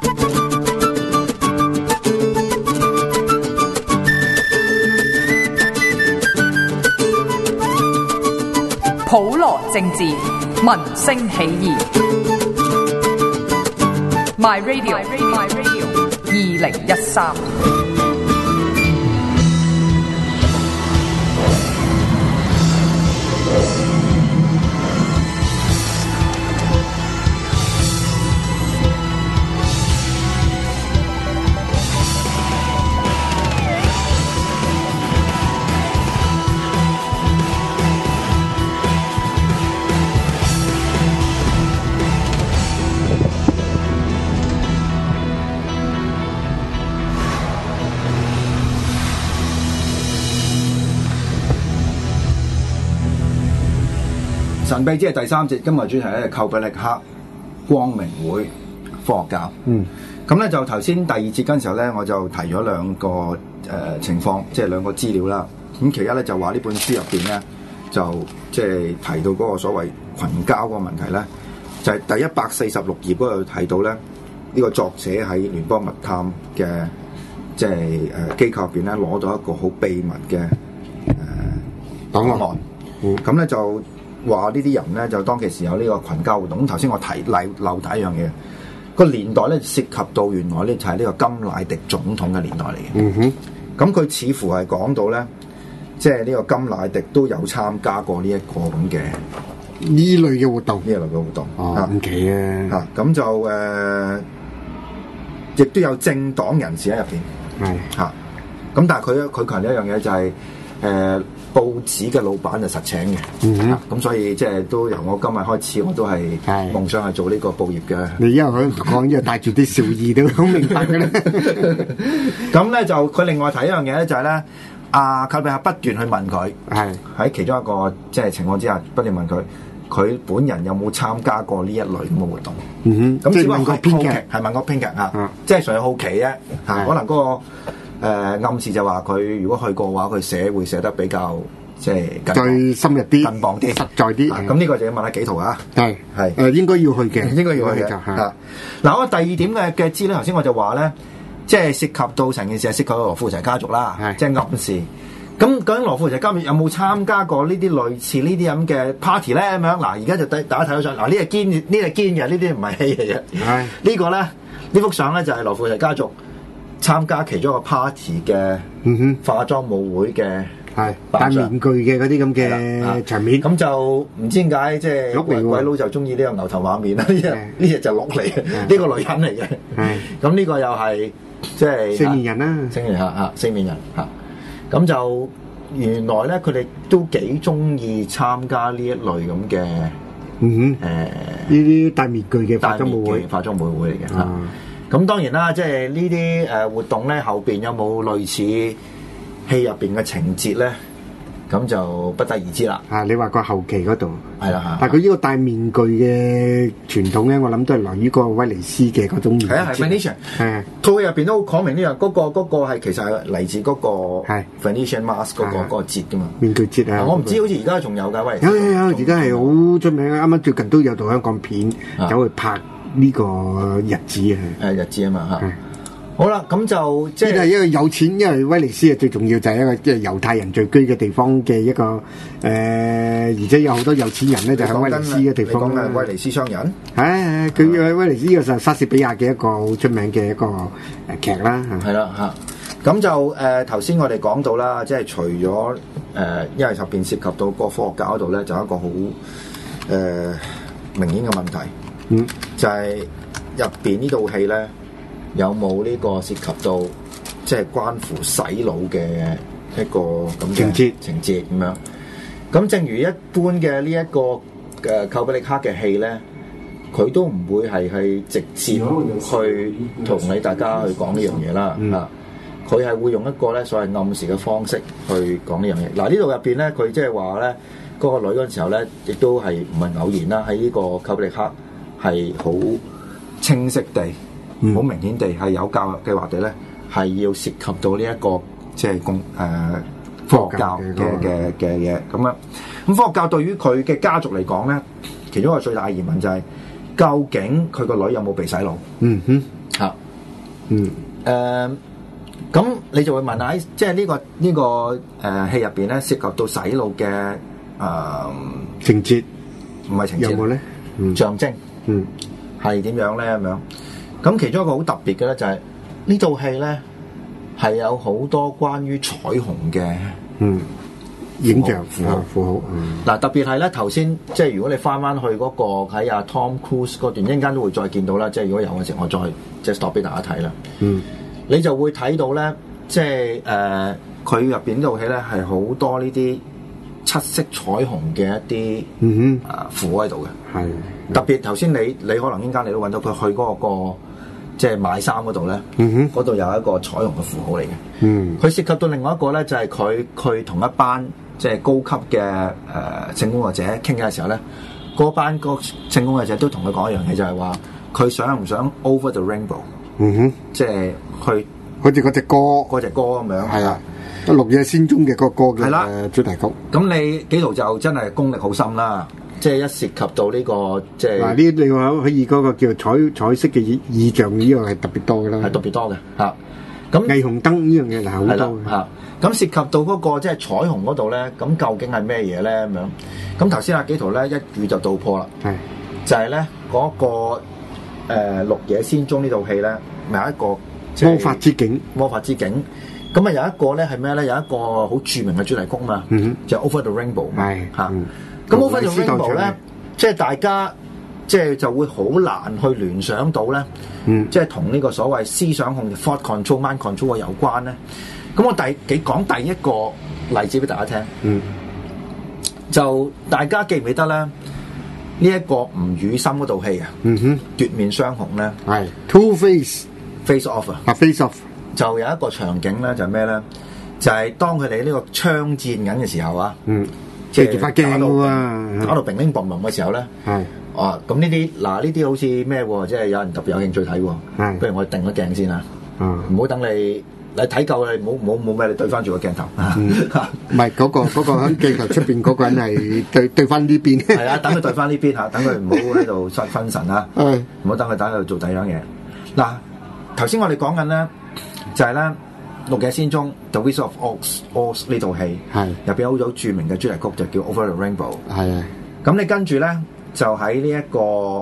普羅政治，民聲起義。My Radio 2013。 神秘之夜第三節，今日主題咧係寇比力克光明會科學教。咁咧就頭先第二節嗰陣時候咧，我就提咗兩個情況，即係兩個資料啦。咁其一咧就話呢本書入邊咧，就即係提到嗰個所謂群交嗰個問題咧，就係、是、第146頁嗰度提到咧，呢、這個作者喺聯邦密探嘅即係機構入邊咧攞到一個好秘密嘅檔案。咁咧就話呢啲人咧就當其時有呢個群交活動。咁頭先我漏睇一樣嘢，個年代咧涉及到原來咧就係呢個甘迺迪總統嘅年代嚟嘅。咁佢似乎係講到咧，即係呢個甘迺迪都有參加過呢一個咁嘅呢類嘅活動， 呢類嘅活動。 唔奇啊！ 咁就亦都有政黨人士喺入邊。咁但係佢強調一樣嘢就係報紙嘅老闆就實請嘅，咁所以即係都由我今日開始，我都係夢想係做呢個報業嘅。 你因為佢講，因為帶住啲笑意都好明白嘅咧。 咁咧就佢另外提一樣嘢咧，就係咧阿寇比克不斷去問佢，喺其中一個即係情況之下不斷問佢，佢本人有冇參加過呢一類咁嘅活動？咁只不過係好奇，係問個編劇嚇，即係純係好奇啫。可能嗰個暗示就話佢如果去過嘅話，佢會寫得比較即係再深入啲、 近磅啲、 實在啲。 咁呢個就要問下紀陶啊。 係應該要去嘅， 應該要去嘅。嗱，我第二點嘅資料，頭先我就話咧，即係涉及到成件事係涉及到羅富齊家族啦，即係暗示。咁究竟羅富齊家族有冇參加過呢啲類似呢啲咁嘅 party 咧？咁樣嗱，而家就大家睇到相，嗱呢係堅嘅，呢啲唔係戲嚟嘅。呢個咧，呢幅相咧就係羅富齊家族參加其中一個 party 嘅化妝舞會嘅戴面具嘅嗰啲咁嘅場面， 咁就唔知點解即係鬼佬就中意呢個牛頭馬面啦，呢隻就鹿嚟嘅，呢個女人嚟嘅。咁呢個又係即係四面人啦， 四面人嚇。咁就原來咧，佢哋都幾中意參加呢一類咁嘅呢啲戴面具嘅化妝舞會嚟嘅嚇。咁當然啦，即係呢啲活動咧，後邊有冇類似戲入邊嘅情節咧？咁就不得而知啦。 你話個後期嗰度係啦， 但係佢呢個戴面具嘅傳統咧，我諗都係來於個威尼斯嘅嗰種面具。 係 Venetian。套戲入邊都好講明呢樣，嗰個係其實係嚟自嗰個 Venetian mask 嗰個節噶嘛。面具節啊！我唔知好似而家仲有㗎，威尼斯。 有，而家係好出名。啱啱最近都有套香港片走去拍呢個日子日子啊嘛嚇。好啦，咁就即係一個有錢，因為威尼斯最重要就係一個即係猶太人聚居嘅地方嘅一個而且有好多有錢人咧就喺威尼斯嘅地方。 你講係威尼斯商人？ 佢喺威尼斯呢個就係莎士比亞嘅一個好出名嘅一個劇啦。 係啦嚇，咁就頭先我哋講到啦，即係除咗因為入邊涉及到個科學教嗰度咧，就有一個好明顯嘅問題，就係入邊呢套戲咧。有冇呢個涉及到即係關乎洗腦嘅一個咁嘅情節咁樣？咁正如一般嘅呢一個寇比力克嘅戲咧，佢都唔會係直接去同大家去講呢樣嘢啦。佢係會用一個咧所謂暗示嘅方式去講呢樣嘢。嗱，呢度入邊咧，佢即係話咧嗰個女嗰陣時候咧，亦都係唔係偶然啦。喺呢個寇比力克係好清晰地。好明顯地係有教育計劃地咧，係要涉及到呢一個即係科學教嘅嘢咁樣。咁科學教對於佢嘅家族嚟講咧，其中一個最大嘅疑問就係究竟佢個女有冇被洗腦？ 嚇，咁你就會問下，即係呢個戲入邊咧，涉及到洗腦嘅情節， 唔係情節有冇咧？ 象徵，係點樣咧咁樣？咁其中一個好特別嘅咧，就係呢套戲咧係有好多關於彩虹嘅影像符號。 嗱，特別係咧頭先，即係如果你翻去嗰個喺阿 Tom Cruise 嗰段，一陣間都會再見到啦。即係如果有嘅時候，我再即係 stop 俾大家睇啦。你就會睇到咧，即係佢入邊呢套戲咧係好多呢啲七色彩虹嘅一啲符喺度嘅。係特別頭先你可能陣間你都揾到佢去嗰個即係買衫嗰度咧，嗰度有一個彩虹嘅符號嚟嘅。佢涉及到另外一個咧，就係佢同一班即係高級嘅性工作者傾偈嘅時候咧，嗰班個性工作者都同佢講一樣嘢，就係話佢想唔想 over the rainbow。即係去好似嗰隻歌咁樣，係啊， 《綠野仙蹤》嘅個歌嘅主題曲。 咁你紀陶就真係功力好深啦，即係一涉及到呢個即係嗱呢，你話可以嗰個叫彩色嘅意象，呢個係特別多嘅啦， 係特別多嘅嚇。咁霓虹燈呢樣嘢係好多嘅嚇。咁涉及到嗰個即係彩虹嗰度咧，咁究竟係咩嘢咧咁樣？咁頭先阿紀陶咧一語就道破啦，係就係咧嗰個。《綠野仙蹤》呢套戲咧，咪有一個魔法之境， 咁啊有一個咧係咩咧？有一個好著名嘅主題曲嘛，就 Over the Rainbow 係嚇。咁 Over the Rainbow 咧，即係大家即係就會好難去聯想到咧，即係同呢個所謂思想控制 thought control、mind control 有關咧。咁我講第一個例子俾大家聽，就大家記唔記得咧？呢一個吳宇森嗰套戲啊，奪面雙雄咧， 係 Two Face Off 啊 ，Face Off 就有一個場景咧，就係咩咧？就係當佢哋呢個槍戰緊嘅時候啊，即係發鏡打到乒乒乓乓嘅時候咧，係咁呢啲好似咩喎？即係有人特別有興趣睇喎，不如我定咗鏡先啦，唔好等你睇夠啦，冇咩，你對翻住個鏡頭， 唔係嗰個喺鏡頭出邊嗰個人係對翻呢邊， 係啊，等佢對翻呢邊嚇，等佢唔好喺度失分神啦，唔好等佢喺度做第二樣嘢。嗱，頭先我哋講緊咧，就係咧《綠野仙蹤》The Wizard of Oz 呢套戲，係入邊有好著名嘅主題曲就叫 Over the Rainbow，係啊。咁你跟住咧就喺呢一個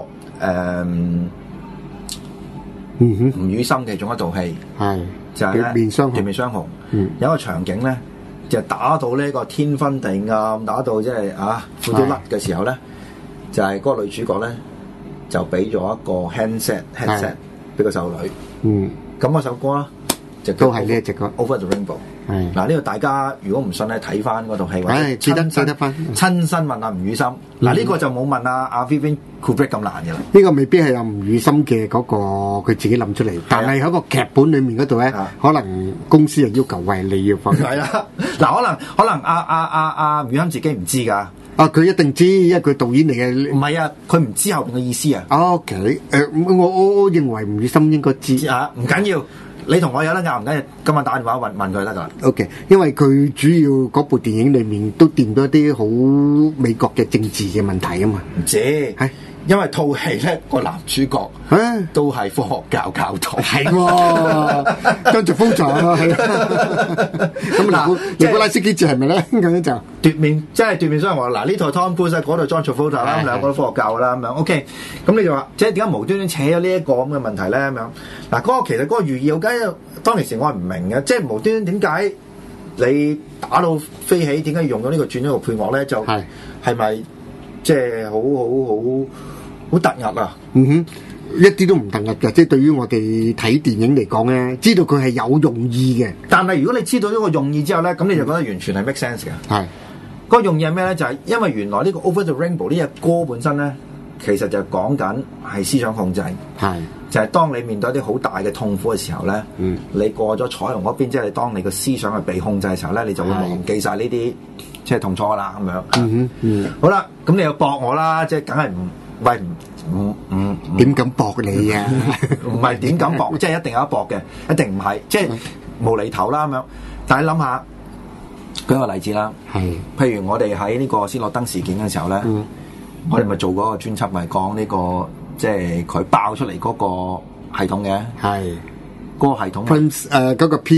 吳宇森嘅其中一套戲，係。就係奪面雙雄，有一個場景咧，就打到呢個天昏地暗，打到即係褲都甩嘅時候咧，就係嗰個女主角咧就俾咗一個 headset 俾個少女，咁嗰首歌啦就都係呢一隻歌 Over the Rainbow。嗱，呢個大家如果唔信咧，睇翻嗰套戲，或者記得翻親身問阿吳宇森。嗱，呢個就冇問阿 Vivian Kubrick 咁難嘅啦。 呢個未必係阿吳宇森嘅嗰個佢自己諗出嚟，但係喺個劇本裏面嗰度咧，可能公司又要求喂你要放。 係啦，嗱，可能阿吳宇森自己唔知㗎。 佢一定知，因為佢導演嚟嘅。 唔係啊，佢唔知後邊嘅意思啊。 OK，我認為吳宇森應該知啊，唔緊要。你同我有得拗唔緊要，今晚打電話問佢得噶啦。 OK， 因為佢主要嗰部電影裏面都掂到一啲好美國嘅政治嘅問題啊嘛。 唔知係。因為套戲咧個男主角都係科學教教徒， 係喎，跟住風潮啊，係。咁嗱，尼古拉斯基治係咪咧？咁樣就奪面，即係奪面雙雄。嗱，呢套 Tom Cruise 嗰度 John Travolta 啦，兩個都科學教啦咁樣。OK，咁你就話，即係點解無端端扯咗呢一個咁嘅問題咧？咁樣嗱，嗰個其實嗰個寓意，我梗係當其時我係唔明嘅，即係無端端點解你打到飛起，點解要用咗呢個轉咗個配樂咧？就係咪即係好突兀啊！ 一啲都唔突兀嘅，即係對於我哋睇電影嚟講咧，知道佢係有用意嘅。 但係如果你知道呢個用意之後咧，咁你就覺得完全係 make sense 嘅。係，嗰個用意係咩咧？就係因為原來呢個 Over the Rainbow 呢隻歌本身咧，其實就講緊係思想控制。係，就係當你面對一啲好大嘅痛苦嘅時候咧，你過咗彩虹嗰邊，即係你當你個思想係被控制嘅時候咧，你就會忘記晒呢啲即係痛楚啦咁樣。好啦，咁你又駁我啦，即係梗係唔點敢駁你啊？ 唔係點敢駁，即係一定有得駁嘅，一定唔係即係無厘頭啦咁樣。但係諗下，舉個例子啦，譬如我哋喺呢個斯諾登事件嘅時候咧，我哋咪做過一個專輯，咪講呢個即係佢爆出嚟嗰個系統嘅， 係嗰個系統 Prism 嗰個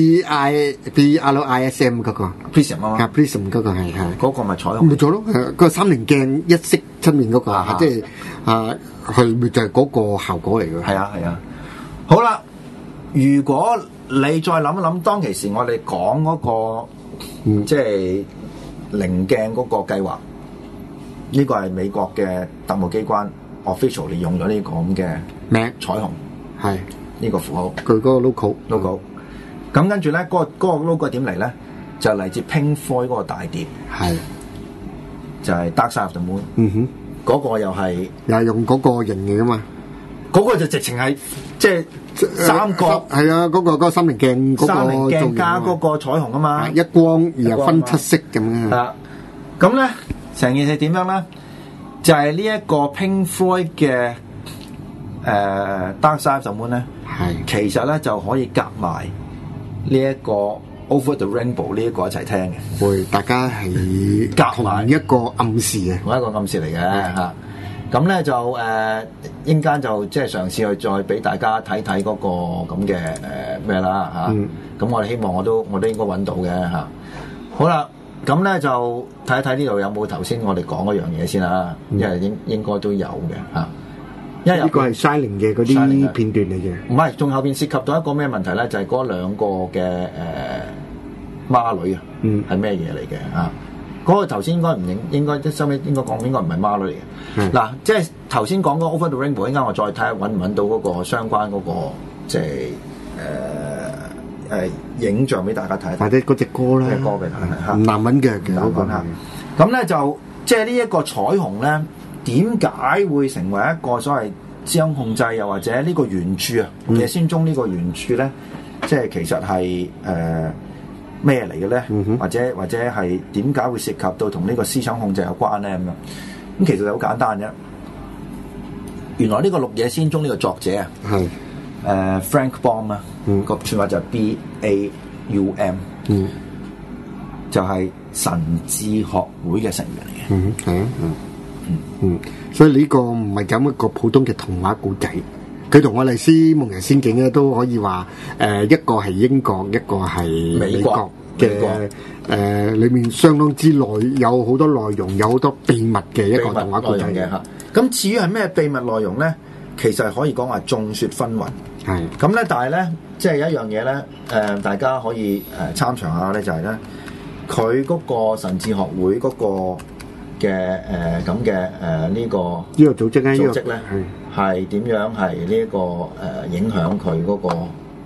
PRISM 嗰個 Prism 啊嘛， Prism 嗰個係嗰個咪彩虹冇咗咯，嗰個三棱鏡一色出面嗰個，即係佢咪就係嗰個效果嚟嘅。 係啊係啊，好啦，如果你再諗一諗，當其時我哋講嗰個即係棱鏡嗰個計劃，呢個係美國嘅特務機關 official 利用咗呢個咁嘅名彩虹係呢個符號， 佢嗰個 logo。咁跟住咧，嗰個 logo 點嚟咧？就嚟自 Pink Floyd 嗰個大碟， 係就係 Dark Side of the Moon。嗰個又係用嗰個形嘅嘛。 嗰個就直情係即係三角， 係啊，嗰個三棱鏡嗰個三棱鏡加嗰個彩虹啊嘛， 一光然後分七色咁樣。 係咁咧，成件事點樣咧？就係呢一個 Pink Floyd 嘅Dark Side of the Moon 咧，其實咧就可以夾埋呢一個 Over the Rainbow 呢一個一齊聽嘅。 會大家係夾埋一個暗示嘅， 同一個暗示嚟嘅嚇。咁咧就陣間就即係嘗試去再俾大家睇睇嗰個咁嘅咩啦嚇。咁我哋希望我都應該揾到嘅嚇。好啦，咁咧就睇一睇呢度有冇頭先我哋講嗰樣嘢先啦，因為應該都有嘅嚇。因為呢個係 Shining 嘅嗰啲片段嚟嘅。 唔係，仲後邊涉及到一個咩問題咧？就係嗰兩個嘅孖女啊，係咩嘢嚟嘅嚇？嗰個頭先應該唔應該收尾應該講應該唔係孖女嚟嘅。嗱，即係頭先講嗰個 Over the Rainbow，應該我再睇下揾唔揾到嗰個相關嗰個即係影像俾大家睇， 或者嗰隻歌咧， 歌俾大家睇嚇， 難揾嘅其實嗰個嚇。咁咧就即係呢一個彩虹咧，點解會成為一個所謂資金控制，又或者呢個原著啊？夜仙蹤呢個原著咧，即係其實係咩嚟嘅咧？或者係點解會涉及到同呢個思想控制有關咧？咁樣咁其實就好簡單啫。原來呢個綠野仙蹤呢個作者啊，係Frank Baum 啊，個串法就係 BAUM，就係神智學會嘅成員嚟嘅。 係啊，所以呢個唔係咁一個普通嘅童話故仔。佢同愛麗絲夢遊仙境咧都可以話一個係英國，一個係美國嘅裏面相當之有好多內容，有好多秘密嘅一個童話故仔嘅嚇。咁至於係咩秘密內容咧？其實可以講話眾說紛紜。係咁咧，但係咧，即係有一樣嘢咧，大家可以參詳下咧，就係咧，佢嗰個神智學會嗰個嘅咁嘅呢個組織咧， 係點樣係呢一個影響佢嗰個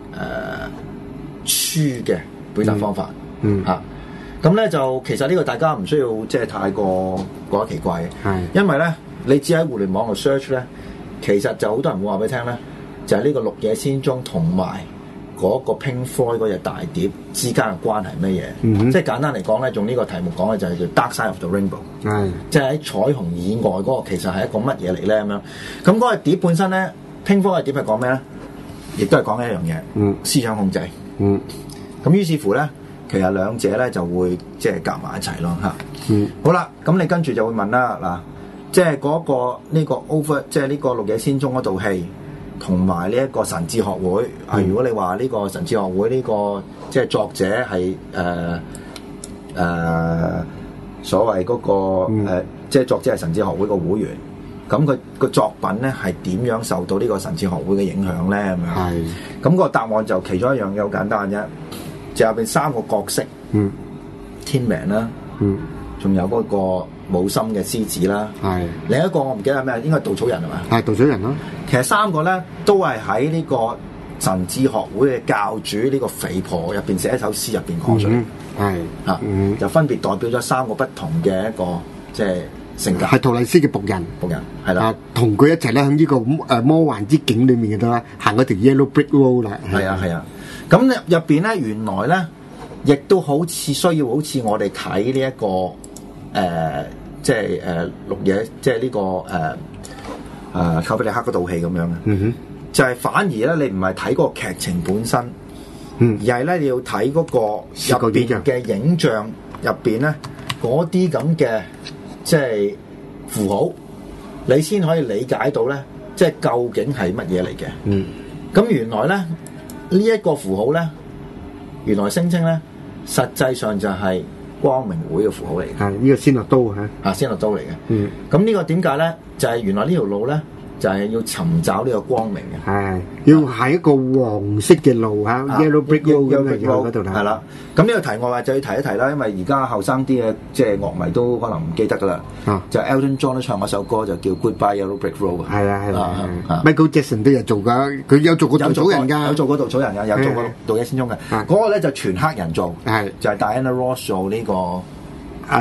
書嘅表達方法嚇。咁咧就其實呢個大家唔需要即係太過覺得奇怪嘅，因為咧你只喺互聯網度 search 咧，其實就好多人會話俾你聽咧，就係呢個綠野仙蹤同埋嗰個 Pink Floyd 嗰隻大碟之間嘅關係乜嘢？即係簡單嚟講咧，用呢個題目講咧就係叫 Dark Side of the Rainbow，即係喺彩虹以外嗰個其實係一個乜嘢嚟咧咁樣。咁嗰個碟本身咧，Pink Floyd 嘅碟係講咩咧？亦都係講一樣嘢，思想控制。咁於是乎咧，其實兩者咧就會即係夾埋一齊咯嚇。好啦，咁你跟住就會問啦嗱，即係嗰個呢個 Over， 即係呢個綠野仙蹤嗰套戲。同埋呢一個神智學會啊，如果你話呢個神智學會呢個即係作者係所謂嗰個即係作者係神智學會個會員，咁佢個作品咧係點樣受到呢個神智學會嘅影響咧？咁樣係咁個答案就其中一樣嘢好簡單啫，就入邊三個角色，天命啦，仲有嗰個冇心嘅獅子啦，另一個我唔記得係咩，應該係稻草人係嘛？ 係稻草人咯。 其實三個咧都係喺呢個神智學會嘅教主呢個肥婆入邊寫一首詩入邊講出嚟，就分別代表咗三個不同嘅一個即係性格。係圖麗斯嘅僕人係啦，同佢一齊咧喺呢個魔幻之境裡面嘅啦，行嗰條 Yellow Brick Road 啦。係啊，咁入邊咧原來咧亦都好似需要好似我哋睇呢一個即係綠野，即係呢個寇比力克嗰套戲咁樣嘅，就係反而咧你唔係睇嗰個劇情本身，而係咧你要睇嗰個入邊嘅影像入邊咧嗰啲咁嘅即係符號，你先可以理解到咧，即係究竟係乜嘢嚟嘅。 咁原來咧呢一個符號咧，原來聲稱咧，實際上就係光明會嘅符號嚟嘅。 係呢個仙樂刀嚇。 啊，仙樂刀嚟嘅。 嗯。 咁呢個點解咧？就係原來呢條路咧，就係要尋找呢個光明嘅。 係要行一個黃色嘅路嚇，yellow brick road 咁樣嗰度啦。 係啦。咁呢個題外話就要提一提啦，因為而家後生啲嘅即係樂迷都可能唔記得噶啦。就 Elton John 都唱嗰首歌就叫 Goodbye Yellow Brick Road。係啊。Michael Jackson 都有做㗎，佢有做過稻草人㗎， 有做過稻草人㗎，有做過盜野仙蹤嘅。嗰個咧就全黑人做，就係 Diana Ross 做呢個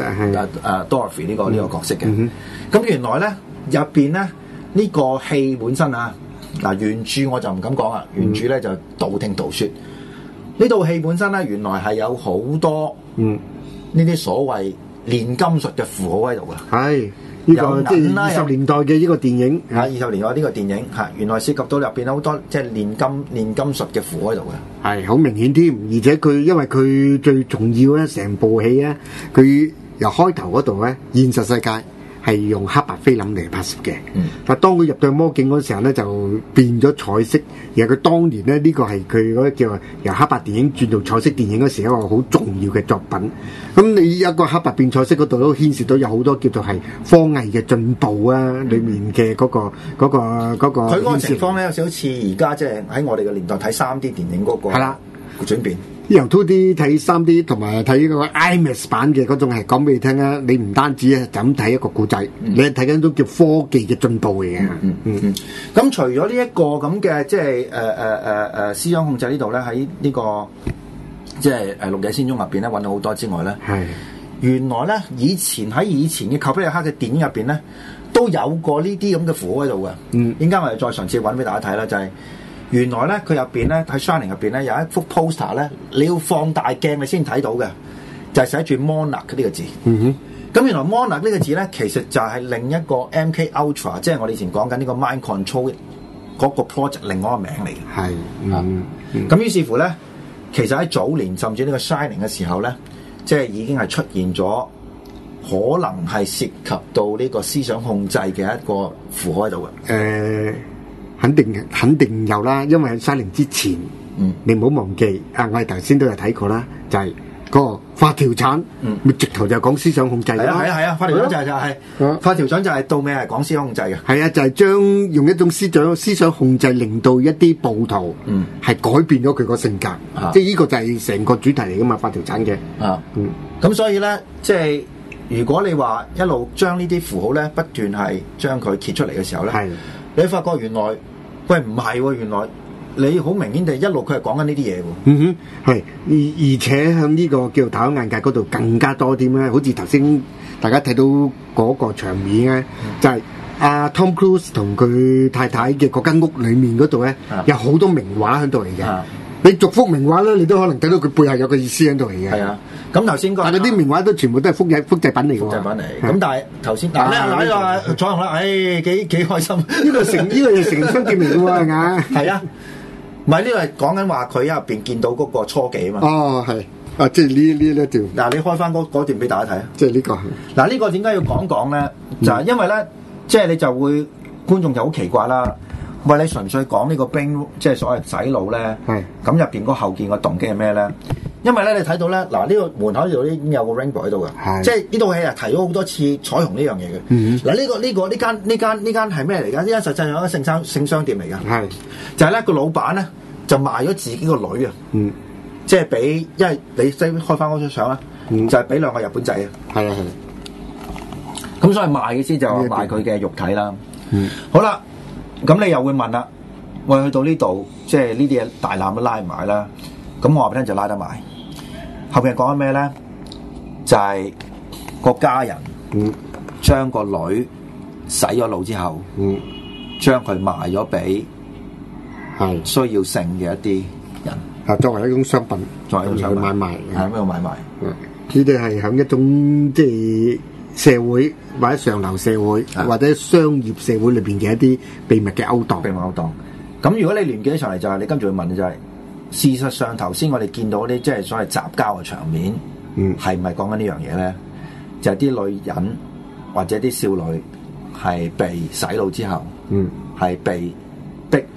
Dorothy 呢個角色嘅。咁原來咧入邊咧呢個戲本身啊，嗱原著我就唔敢講啦，原著咧就道聽途說。呢套戲本身咧原來係有好多呢啲所謂煉金術嘅符號喺度嘅。係呢個即係20年代嘅呢個電影嚇，20年代呢個電影嚇，原來涉及到入邊好多即係煉金術嘅符號喺度嘅。係好明顯添，而且佢因為佢最重要咧，成部戲咧，佢由開頭嗰度咧，現實世界係用黑白菲林嚟拍攝嘅。但當佢入到魔境嗰時候咧，就變咗彩色。而佢當年咧，呢個係佢嗰個叫由黑白電影轉做彩色電影嗰時一個好重要嘅作品。咁你一個黑白變彩色嗰度都牽涉到有好多叫做係科藝嘅進步啊，裏面嘅嗰個。佢嗰個情況咧有少少似而家即係喺我哋嘅年代睇3D 電影嗰個係啦轉變。由 2D 睇 3D 同埋睇個 IMAX 版嘅嗰種係講俾你聽啊！你唔單止啊就咁睇一個故仔，你係睇緊都叫科技嘅進步嚟嘅。咁除咗呢一個咁嘅即係思想控制呢度咧，喺呢個即係綠野仙蹤入邊咧揾到好多之外咧，係原來咧以前嘅寇比力克嘅電影入邊咧都有過呢啲咁嘅符號喺度嘅。應該我哋再嘗試揾俾大家睇啦，就係。原來咧，佢入邊咧喺 Shining 入邊咧有一幅 poster 咧，你要放大鏡你先睇到嘅，就係寫住 Monarch 呢個字。咁原來 Monarch 呢個字咧，其實就係另一個 MK Ultra， 即係我哋以前講緊呢個 Mind Control 嗰個 project 另外一個名嚟嘅。咁於是乎咧，其實喺早年甚至呢個 Shining 嘅時候咧，即係已經係出現咗可能係涉及到呢個思想控制嘅一個符號喺度嘅。肯定有啦，因為喺Shining之前，你唔好忘記啊！我哋頭先都有睇過啦，就係嗰個發條橙，咪直頭就講思想控制咯。係啊，發條橙就係發條橙就係到尾係講思想控制嘅。係啊，就係將用一種思想控制，令到一啲暴徒係改變咗佢個性格，即係呢個就係成個主題嚟噶嘛，發條橙嘅。咁所以咧，即係如果你話一路將呢啲符號咧不斷係將佢揭出嚟嘅時候咧，你發覺原來。喂，唔係喎，原來你好明顯地一路佢係講緊呢啲嘢喎。係，而且向呢個叫大開眼界嗰度更加多啲咧，好似頭先大家睇到嗰個場面咧，就係阿 Tom Cruise 同佢太太嘅嗰間屋裡面嗰度咧，有好多名畫喺度嚟嘅。你逐幅名畫咧，你都可能睇到佢背後有個意思喺度嚟嘅。係啊，咁頭先但係啲名畫都全部都係複製品嚟嘅。複製品嚟。咁但係頭先嗱呢個彩虹啦，幾開心。呢個成呢個係成雙結嚟嘅喎，係啊。唔係呢個係講緊話佢入邊見到嗰個初幾啊嘛。哦，係。啊，即係呢一段。嗱，你開翻嗰段俾大家睇啊。即係呢個。嗱，呢個點解要講咧？就係因為咧，即係你就會觀眾就好奇怪啦。喂，你純粹講呢個兵，即係所謂洗腦咧，咁入邊嗰後見個動機係咩咧？因為咧，你睇到咧，嗱呢個門口呢度已經有個 rainbow 喺度嘅，即係呢套戲啊提咗好多次彩虹呢樣嘢嘅。嗱呢間係咩嚟㗎？呢間實際上係一個性商店嚟㗎，就係咧個老闆咧就賣咗自己個女啊，即係俾，因為你開翻嗰張相啦，就係俾兩個日本仔啊，係啊係。咁所以賣嘅先就賣佢嘅肉體啦。好啦。咁你又會問啦，喂，去到呢度，即係呢啲嘢大纜都拉唔埋啦。咁我話俾你聽就拉得埋。後邊講緊咩咧？就係個家人將個女洗咗腦之後，將佢賣咗俾需要性嘅一啲人，啊，作為一種商品，作為一種買賣，係咩買賣？呢啲係響一種即係社會或者上流社會或者商業社會裏邊嘅一啲秘密嘅勾當，秘密勾當。咁如果你連結起上嚟，就係你跟住去問嘅就係，事實上頭先我哋見到啲即係所謂雜交嘅場面，係唔係講緊呢樣嘢咧？就係啲女人或者啲少女係被洗腦之後，係被逼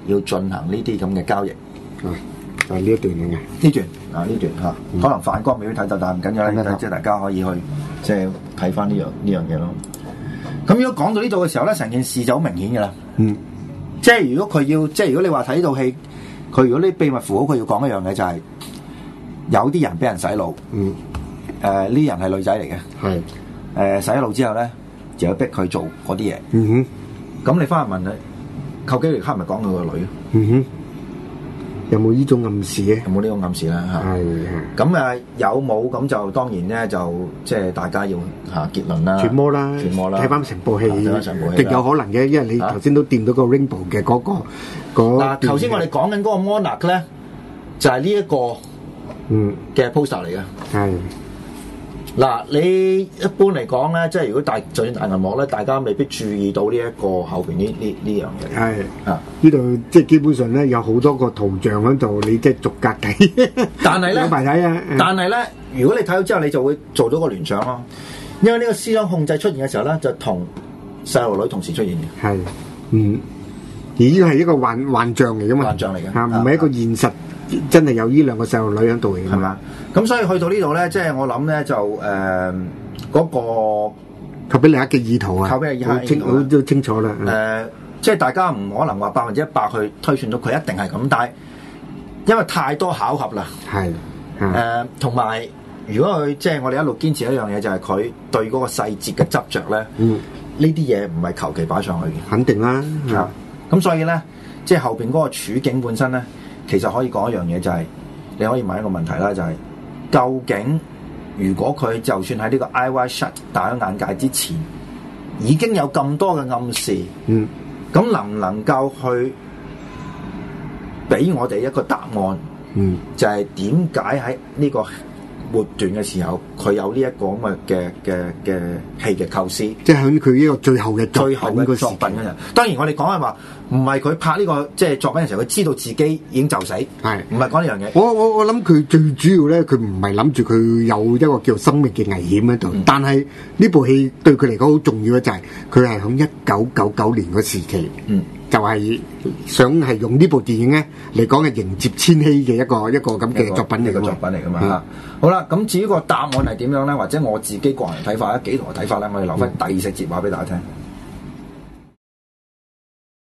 要進行呢啲咁嘅交易。 就係呢一段嚟嘅。 呢段嚇，可能反光未必睇到，但係唔緊要啦，即係大家可以去即係睇翻呢樣嘢咯。咁如果講到呢度嘅時候咧，成件事就好明顯嘅啦。即係如果佢要，即係如果你話睇呢套戲，佢如果啲秘密符號，佢要講一樣嘢就係、是、有啲人俾人洗腦。呢啲人係女仔嚟嘅。係。洗咗腦之後咧，就要逼佢做嗰啲嘢。咁你翻去問佢，寇基力克咪講佢個女？ 有冇呢種暗示咧？ 有冇呢種暗示啦？嚇，咁有冇咁就當然咧，就即係大家要下結論啦。 揣摩啦，睇翻成部戲，極有可能嘅，因為你頭先都掂到個 Rainbow 嘅嗰個嗱，頭先我哋講緊嗰個 Monarch 咧，就係呢一個嘅 poster 嚟嘅。係。嗱，你一般嚟講咧，即係如果就算大銀幕咧，大家未必注意到呢一個後邊呢樣嘢。係啊， 呢度即係基本上咧有好多個圖像喺度，你即係逐格睇。 但係咧， 有排睇啊！ 但係咧，如果你睇到之後，你就會做到個聯想咯。因為呢個思想控制出現嘅時候咧，就同細路女同時出現嘅。係， 而呢個係一個幻象嚟噶嘛？ 幻象嚟嘅， 唔係一個現實。真係有呢兩個細路女喺度嘅， 係嘛？咁所以去到呢度咧，即係我諗咧就嗰個寇比力克嘅意圖啊，好都清楚啦。 即係大家唔可能話100%去推算到佢一定係咁，但係因為太多巧合啦。係同埋如果佢即係我哋一路堅持一樣嘢，就係佢對嗰個細節嘅執着咧。呢啲嘢唔係求其擺上去嘅， 肯定啦。 咁所以咧，即係後邊嗰個處境本身咧。其實可以講一樣嘢，就係你可以問一個問題啦，就係究竟如果佢就算喺呢個 Eyes Shut 大開眼界之前，已經有咁多嘅暗示，咁能唔能夠去俾我哋一個答案？就係點解喺呢個末段嘅時候，佢有呢一個咁嘅戲嘅構思， 即係喺佢呢個最後嘅作品嗰陣。當然我哋講係話，唔係佢拍呢個即係作品嘅時候，佢知道自己已經就死，係唔係講呢樣嘢？ 我諗佢最主要咧，佢唔係諗住佢有一個叫生命嘅危險喺度，但係呢部戲對佢嚟講好重要嘅就係佢係喺1999年個時期，就係想係用呢部電影咧嚟講係迎接千禧嘅一個咁嘅作品嚟㗎嘛。好啦，咁至於個答案係點樣咧，或者我自己個人睇法咧，幾同嘅睇法咧，我哋留翻第二節話俾大家聽。